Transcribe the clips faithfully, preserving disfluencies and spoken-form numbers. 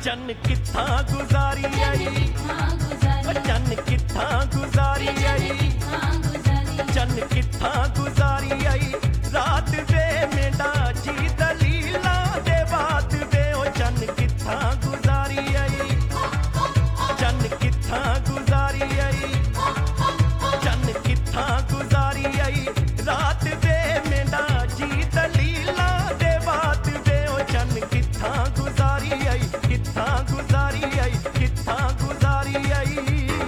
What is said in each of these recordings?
चन कित्था गुजारी आई, चन कित्था गुजारी आई, चन कित्था गुजारी आई, रात वे मेरा जी दलीला दे बात वे ओ चन कित्था गुजारी आई, चन कित्था गुजारी आई, चन कित्था गुजारी आई, रात वे मेरा जी दलीला दे बात वे ओ चन कित्था गुजारी आई, कित्था गुजारी आई, कित्था गुजारी आई।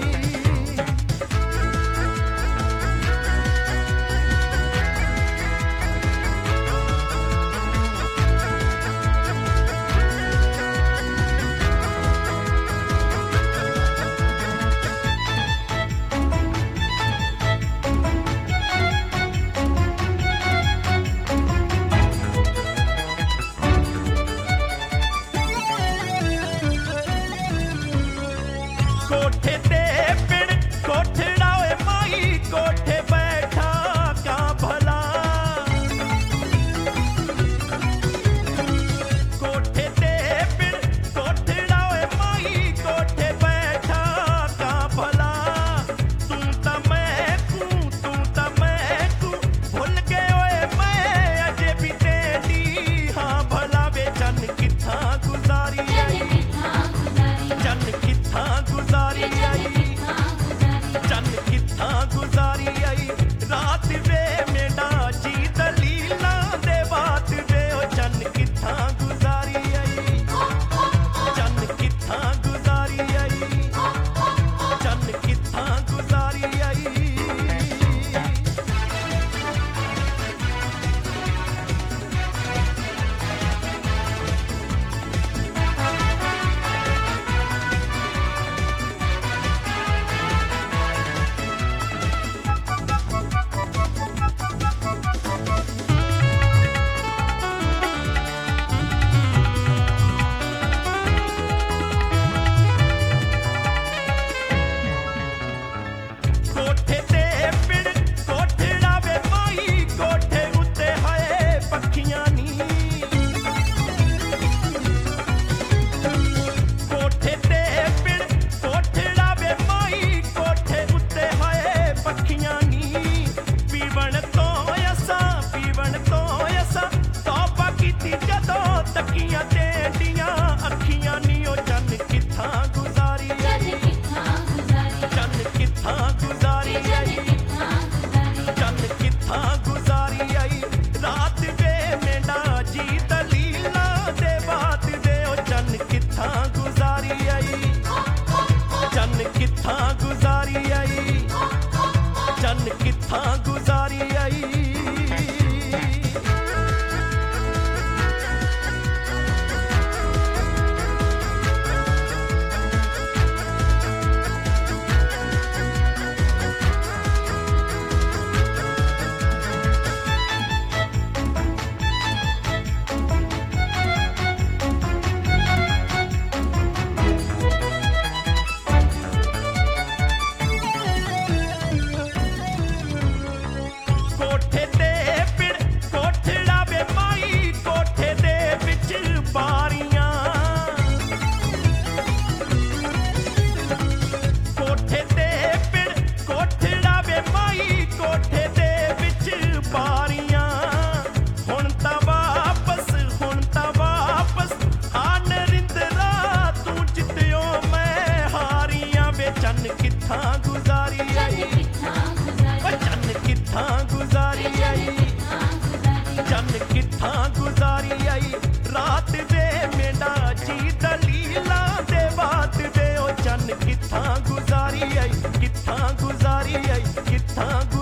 कोठे ते पिण कोठड़ा ओए माई कोठे बैठा क्या भला, कोठे ते पिण कोठड़ा ओए माई कोठे बैठा क्या भला, तू ता मैं कू तू ता मैं कू भूल गए ओए मैं अजे भी तेरी हाँ भला वे चन कित्था गुजारी आई, चन कित्था गुजारी आई, चन कित्था गुजारी आई, रात वे मेरा जी दलीला दे बात वे ओ चन कित्था गुजारी आई, चन कित्था गुजारी आई, चन कित्था गुजारी आई। कोठे ते पिण कोठड़ा वे माई कोठे उत्ते है पखियां नी, कोठे ते पिण कोठड़ा वे माई कोठे उत्ते है पखियां नी, पीवण तो असा पीवण तो असा तौबा कीती जदों तकियां तेडियां अखियां नी ओ चन कित्था गुजारी आई, चन कित्था गुजारी आई, चन कित्था गुजारी आई, रात वे मेरा जी दलीला दे बात वे ओ चन कित्था गुजारी आई, चन कित्था गुजारी आई, चन कित्था गुजारी आई। कोठे ते पिण कोठड़ा वे माई कोठे दे विच बारियां, कोठे ते पिण कोठड़ा वे माई कोठे दे विच बारियां, हुण तां वापस हुण तां वापस आ नरिंदरा तू जित्तियो मैं हारियां वे चन कित्था गुजारी आई, चन कित्था गुजारी आई, चन कित्था गुजारी आई, रात वे मेरा जी दलीला दे बात वे ओ चन कित्था गुजारी आई, कित्था गुजारी आई, कित्था